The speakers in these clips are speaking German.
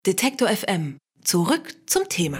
Detektor FM. Zurück zum Thema.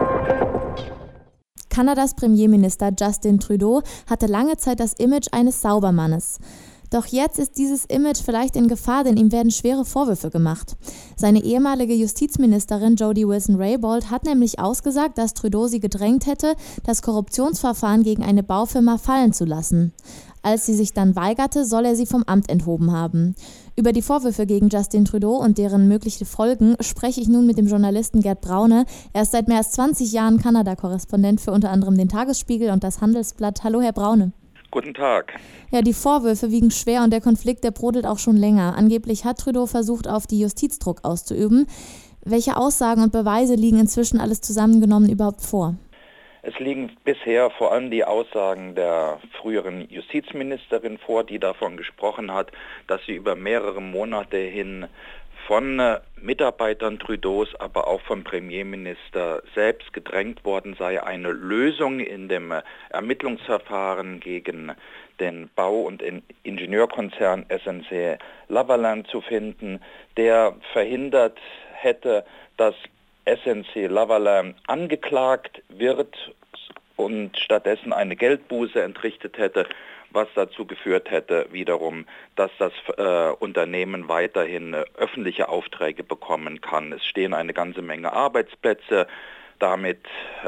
Kanadas Premierminister Justin Trudeau hatte lange Zeit das Image eines Saubermannes. Doch jetzt ist dieses Image vielleicht in Gefahr, denn ihm werden schwere Vorwürfe gemacht. Seine ehemalige Justizministerin Jody Wilson-Raybould hat nämlich ausgesagt, dass Trudeau sie gedrängt hätte, das Korruptionsverfahren gegen eine Baufirma fallen zu lassen. Als sie sich dann weigerte, soll er sie vom Amt enthoben haben. Über die Vorwürfe gegen Justin Trudeau und deren mögliche Folgen spreche ich nun mit dem Journalisten Gerd Braune. Er ist seit mehr als 20 Jahren Kanada-Korrespondent für unter anderem den Tagesspiegel und das Handelsblatt. Hallo, Herr Braune. Guten Tag. Ja, die Vorwürfe wiegen schwer und der Konflikt, der brodelt auch schon länger. Angeblich hat Trudeau versucht, auf die Justiz Druck auszuüben. Welche Aussagen und Beweise liegen inzwischen alles zusammengenommen überhaupt vor? Es liegen bisher vor allem die Aussagen der früheren Justizministerin vor, die davon gesprochen hat, dass sie über mehrere Monate hin von Mitarbeitern Trudeaus, aber auch vom Premierminister selbst gedrängt worden sei, eine Lösung in dem Ermittlungsverfahren gegen den Bau- und Ingenieurkonzern SNC-Lavalin zu finden, der verhindert hätte, dass SNC-Lavalin angeklagt wird und stattdessen eine Geldbuße entrichtet hätte, was dazu geführt hätte wiederum, dass das Unternehmen weiterhin öffentliche Aufträge bekommen kann. Es stehen eine ganze Menge Arbeitsplätze damit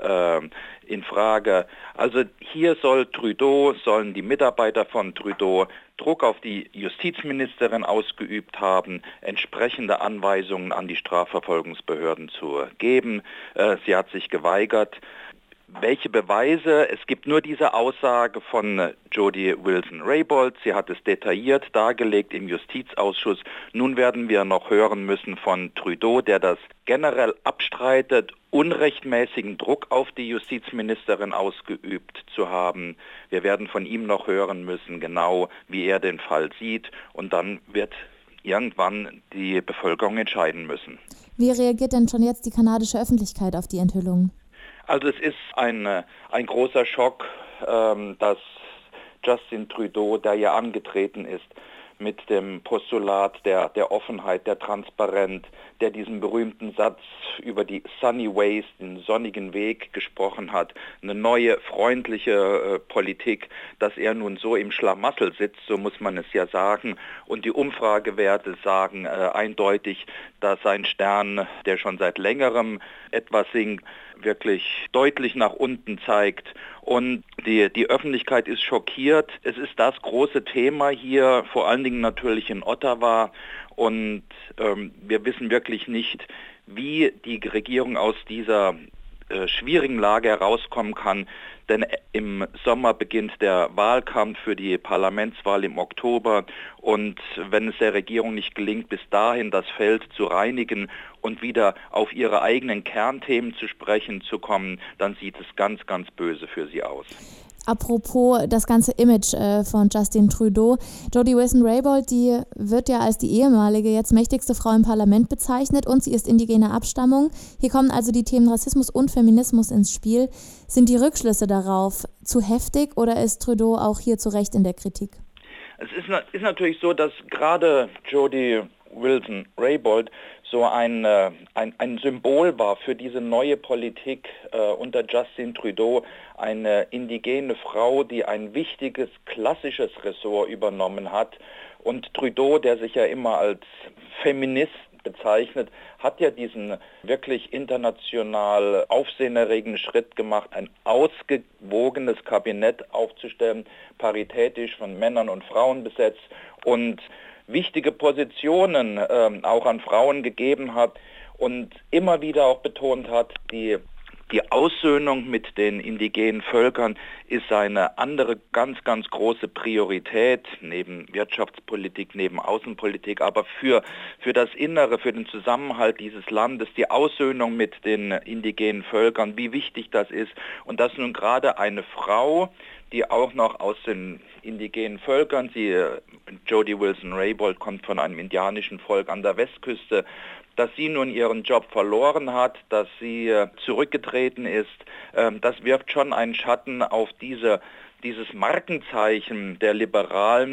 in Frage. Also hier sollen die Mitarbeiter von Trudeau Druck auf die Justizministerin ausgeübt haben, entsprechende Anweisungen an die Strafverfolgungsbehörden zu geben. Sie hat sich geweigert. Welche Beweise? Es gibt nur diese Aussage von Jody Wilson-Raybould. Sie hat es detailliert dargelegt im Justizausschuss. Nun werden wir noch hören müssen von Trudeau, der das generell abstreitet, unrechtmäßigen Druck auf die Justizministerin ausgeübt zu haben. Wir werden von ihm noch hören müssen, genau wie er den Fall sieht. Und dann wird irgendwann die Bevölkerung entscheiden müssen. Wie reagiert denn schon jetzt die kanadische Öffentlichkeit auf die Enthüllungen? Also es ist ein großer Schock, dass Justin Trudeau, der ja angetreten ist mit dem Postulat der Offenheit, der Transparenz, der diesen berühmten Satz über die Sunny Ways, den sonnigen Weg gesprochen hat, eine neue, freundliche Politik, dass er nun so im Schlamassel sitzt, so muss man es ja sagen. Und die Umfragewerte sagen eindeutig, dass sein Stern, der schon seit längerem etwas sinkt, wirklich deutlich nach unten zeigt. Und die Öffentlichkeit ist schockiert. Es ist das große Thema hier, vor allen Dingen natürlich in Ottawa. Und wir wissen wirklich nicht, wie die Regierung aus dieser schwierigen Lage herauskommen kann, denn im Sommer beginnt der Wahlkampf für die Parlamentswahl im Oktober und wenn es der Regierung nicht gelingt, bis dahin das Feld zu reinigen und wieder auf ihre eigenen Kernthemen zu sprechen zu kommen, dann sieht es ganz, ganz böse für sie aus. Apropos das ganze Image von Justin Trudeau. Jody Wilson-Raybould, die wird ja als die ehemalige, jetzt mächtigste Frau im Parlament bezeichnet und sie ist indigener Abstammung. Hier kommen also die Themen Rassismus und Feminismus ins Spiel. Sind die Rückschlüsse darauf zu heftig oder ist Trudeau auch hier zu Recht in der Kritik? Es ist natürlich so, dass gerade Jody Wilson-Raybould so ein Symbol war für diese neue Politik unter Justin Trudeau, eine indigene Frau, die ein wichtiges, klassisches Ressort übernommen hat. Und Trudeau, der sich ja immer als Feminist bezeichnet, hat ja diesen wirklich international aufsehenerregenden Schritt gemacht, ein ausgewogenes Kabinett aufzustellen, paritätisch von Männern und Frauen besetzt und wichtige Positionen auch an Frauen gegeben hat und immer wieder auch betont hat, die Aussöhnung mit den indigenen Völkern ist eine andere ganz, ganz große Priorität neben Wirtschaftspolitik, neben Außenpolitik, aber für das Innere, für den Zusammenhalt dieses Landes, die Aussöhnung mit den indigenen Völkern, wie wichtig das ist und dass nun gerade eine Frau, die auch noch aus den indigenen Völkern, Jody Wilson-Raybould kommt von einem indianischen Volk an der Westküste, dass sie nun ihren Job verloren hat, dass sie zurückgetreten ist, das wirft schon einen Schatten auf dieses Markenzeichen der Liberalen.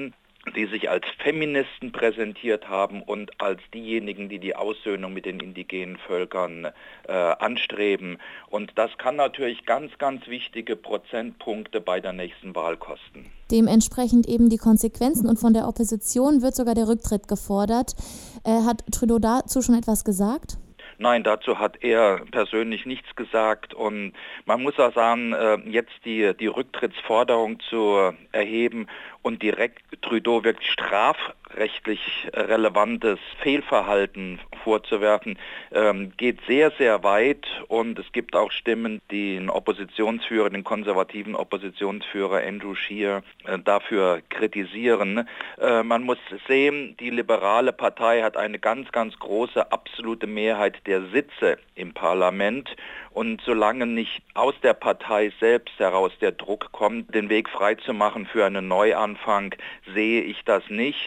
die sich als Feministen präsentiert haben und als diejenigen, die die Aussöhnung mit den indigenen Völkern anstreben. Und das kann natürlich ganz, ganz wichtige Prozentpunkte bei der nächsten Wahl kosten. Dementsprechend eben die Konsequenzen und von der Opposition wird sogar der Rücktritt gefordert. Hat Trudeau dazu schon etwas gesagt? Nein, dazu hat er persönlich nichts gesagt und man muss auch sagen, jetzt die Rücktrittsforderung zu erheben und direkt Trudeau wirklich strafrechtlich relevantes Fehlverhalten vorzuwerfen, geht sehr, sehr weit und es gibt auch Stimmen, die den konservativen Oppositionsführer Andrew Scheer dafür kritisieren. Man muss sehen, die liberale Partei hat eine ganz, ganz große absolute Mehrheit der Sitze im Parlament und solange nicht aus der Partei selbst heraus der Druck kommt, den Weg freizumachen für einen Neuanfang, sehe ich das nicht.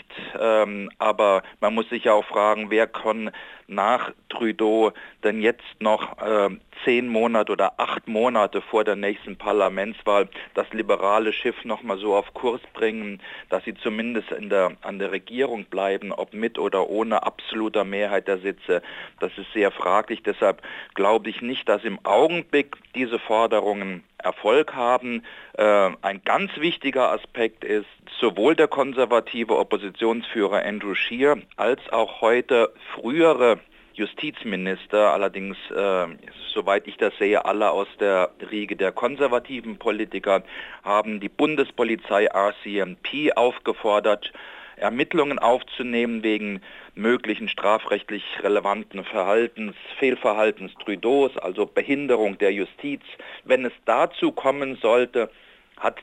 Aber man muss sich ja auch fragen, wer kann nach Trudeau denn jetzt noch 10 Monate oder 8 Monate vor der nächsten Parlamentswahl das liberale Schiff nochmal so auf Kurs bringen, dass sie zumindest an der Regierung bleiben, ob mit oder ohne absoluter Mehrheit der Sitze. Das ist sehr fraglich. Deshalb glaube ich nicht, dass im Augenblick diese Forderungen Erfolg haben. Ein ganz wichtiger Aspekt ist, sowohl der konservative Oppositionsführer Andrew Scheer als auch heute frühere Justizminister, allerdings, soweit ich das sehe, alle aus der Riege der konservativen Politiker, haben die Bundespolizei RCMP aufgefordert, Ermittlungen aufzunehmen wegen möglichen strafrechtlich relevanten Fehlverhaltens Trudeaus, also Behinderung der Justiz. Wenn es dazu kommen sollte, hat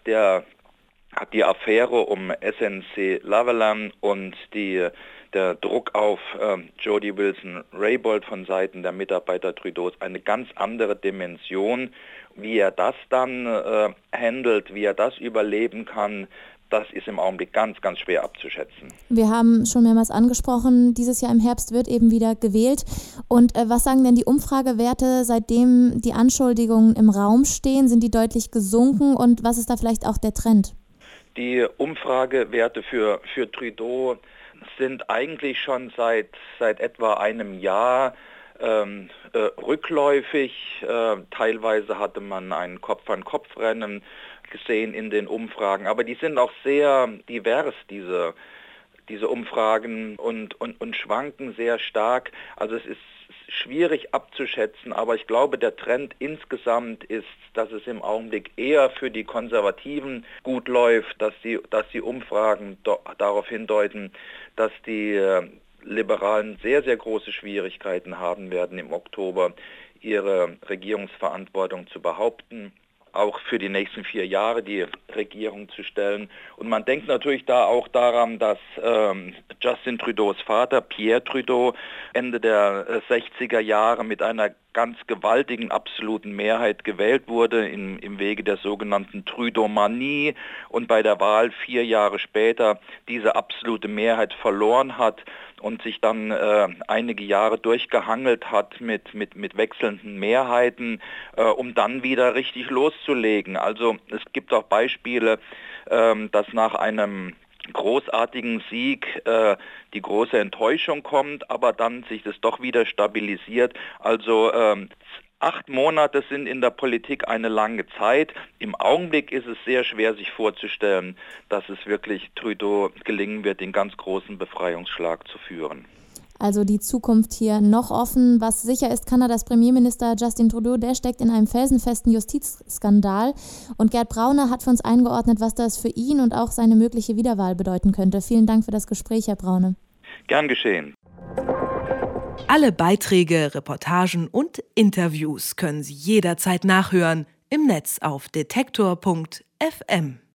die Affäre um SNC-Lavalin und der Druck auf Jody Wilson-Raybould von Seiten der Mitarbeiter Trudeaus eine ganz andere Dimension. Wie er das dann handelt, wie er das überleben kann, das ist im Augenblick ganz, ganz schwer abzuschätzen. Wir haben schon mehrmals angesprochen, dieses Jahr im Herbst wird eben wieder gewählt. Und was sagen denn die Umfragewerte, seitdem die Anschuldigungen im Raum stehen? Sind die deutlich gesunken und was ist da vielleicht auch der Trend? Die Umfragewerte für Trudeau sind eigentlich schon seit etwa einem Jahr rückläufig. Teilweise hatte man ein Kopf-an-Kopf-Rennen gesehen in den Umfragen, aber die sind auch sehr divers, diese Umfragen und schwanken sehr stark. Also es ist schwierig abzuschätzen, aber ich glaube, der Trend insgesamt ist, dass es im Augenblick eher für die Konservativen gut läuft, dass die Umfragen darauf hindeuten, dass die Liberalen sehr, sehr große Schwierigkeiten haben werden, im Oktober ihre Regierungsverantwortung zu behaupten, auch für die nächsten 4 Jahre die Regierung zu stellen. Und man denkt natürlich da auch daran, dass Justin Trudeaus Vater, Pierre Trudeau, Ende der 60er Jahre mit einer ganz gewaltigen absoluten Mehrheit gewählt wurde im Wege der sogenannten Trudeau-Manie und bei der Wahl 4 Jahre später diese absolute Mehrheit verloren hat und sich dann einige Jahre durchgehangelt hat mit wechselnden Mehrheiten, um dann wieder richtig loszulegen. Also es gibt auch Beispiele, dass nach einem großartigen Sieg die große Enttäuschung kommt, aber dann sich das doch wieder stabilisiert. Also 8 Monate sind in der Politik eine lange Zeit. Im Augenblick ist es sehr schwer, sich vorzustellen, dass es wirklich Trudeau gelingen wird, den ganz großen Befreiungsschlag zu führen. Also die Zukunft hier noch offen. Was sicher ist, Kanadas Premierminister Justin Trudeau, der steckt in einem felsenfesten Justizskandal. Und Gerd Brauner hat für uns eingeordnet, was das für ihn und auch seine mögliche Wiederwahl bedeuten könnte. Vielen Dank für das Gespräch, Herr Braune. Gern geschehen. Alle Beiträge, Reportagen und Interviews können Sie jederzeit nachhören im Netz auf detektor.fm.